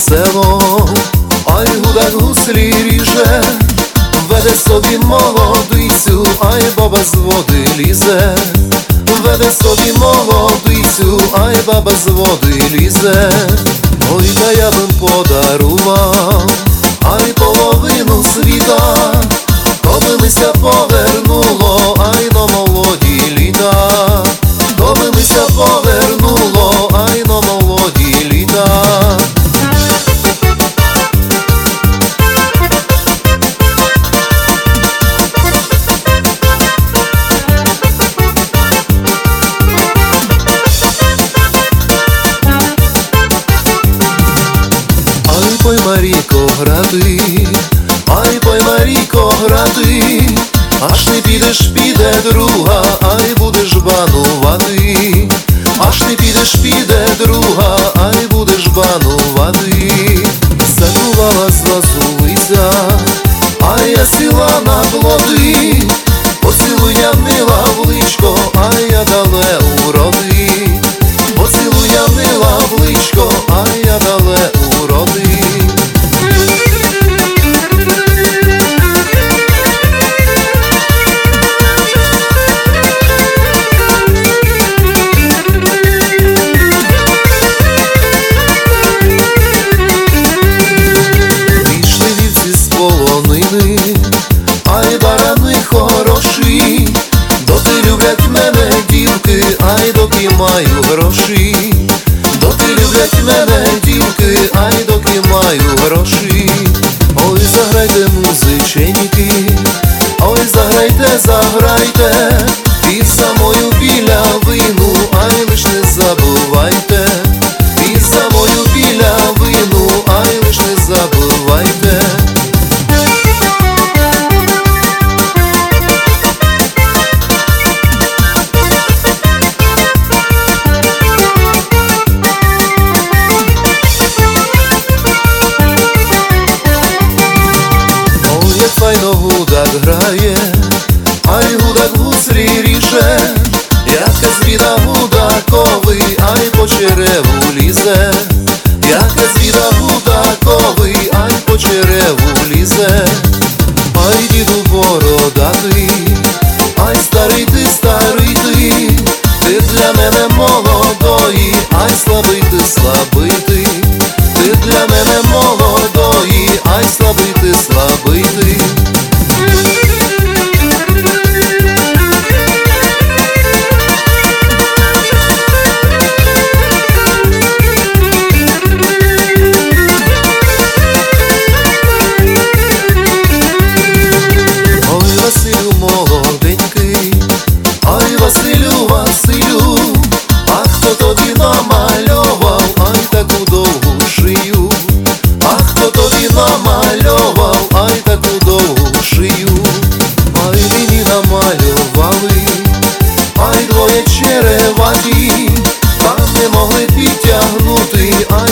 село, ай гудак гуслі ріже, веде собі молодицю, ай баба з води лізе, веде собі молодицю, ай баба з води лізе. Ой, та я б подарував, ай половину світа, коби мися повернуло, ай на молоді літа, коби мися повернуло, ай на молоді літа. Пой, Марійко, гради, ай пой, Марійко, гради, аж не підеш, піде друга, ай будеш банувати, аж не підеш, піде друга, ай будеш банувати. Закувала злазулиця, а я сіла на плоди, поцілуя мила в личко, а я дале уроди, поцілуя мила в личко, а я дале уроди. Ай, барани хороші, доти люблять мене дівки, ай доки маю гроші, доти люблять мене дівки, ай доки маю гроші. Ой, заграйте, музиченьки, ой, заграйте, заграйте, і самою біля вину, ай лиш не забувайте, і самою біля вину, ай лиш не забувайте. Файно гудак грає, ай гудак гуслі ріже, яка звіда гудаковий, ай по череву лізе, яка звіда гудаковий, ай по череву лізе. Ай діду бородатий, ай старий ти, ти для мене молодої, ай слабий ти, ти для мене молодої, ай слабий ти. Ой, Василю молоденький, ай Василю, Василю, а хто тобі намальовав, ай таку довгу шию, а хто тобі намальовав, ай таку довгу шию. Ай мені намалювали, ай двоє череваті, та не могли підтягнути, ай